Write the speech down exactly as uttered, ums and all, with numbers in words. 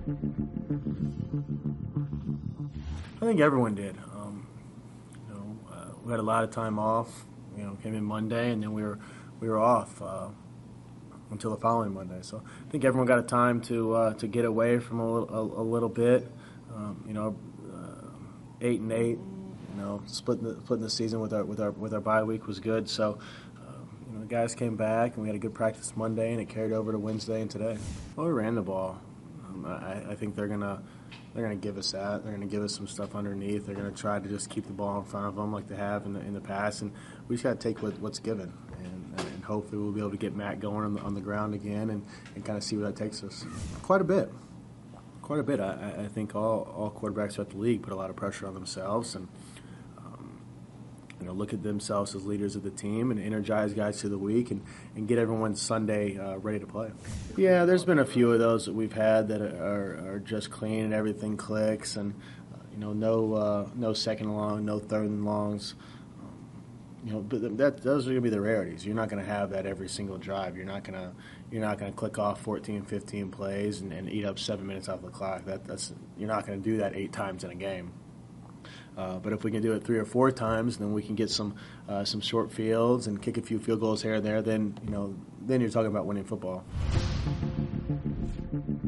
I think everyone did. Um, you know, uh, we had a lot of time off. You know, came in Monday, and then we were we were off uh, until the following Monday. So I think everyone got a time to uh, to get away from a little, a, a little bit. Um, you know, uh, eight and eight. You know, splitting the, splitting the season with our with our with our bye week was good. So. You know, the guys came back, and we had a good practice Monday, and it carried over to Wednesday and today. Well, we ran the ball. Um, I, I think they're gonna they're gonna give us that. They're gonna give us some stuff underneath. They're gonna try to just keep the ball in front of them like they have in the in the past, and we just got to take what, what's given, and, and hopefully we'll be able to get Matt going on the, on the ground again, and, and kind of see where that takes us. Quite a bit, quite a bit. I, I think all all quarterbacks throughout the league put a lot of pressure on themselves, and. You know, look at themselves as leaders of the team and energize guys through the week and, and get everyone Sunday uh, ready to play. Yeah, there's been a few of those that we've had that are, are just clean and everything clicks and, uh, you know, no uh, no second and long, no third and longs. Um, you know, but that those are going to be the rarities. You're not going to have that every single drive. You're not going to you're not going to click off fourteen, fifteen plays and, and eat up seven minutes off the clock. That that's you're not going to do that eight times in a game. Uh, but if we can do it three or four times, then we can get some uh, some short fields and kick a few field goals here and there. Then you know, then you're talking about winning football.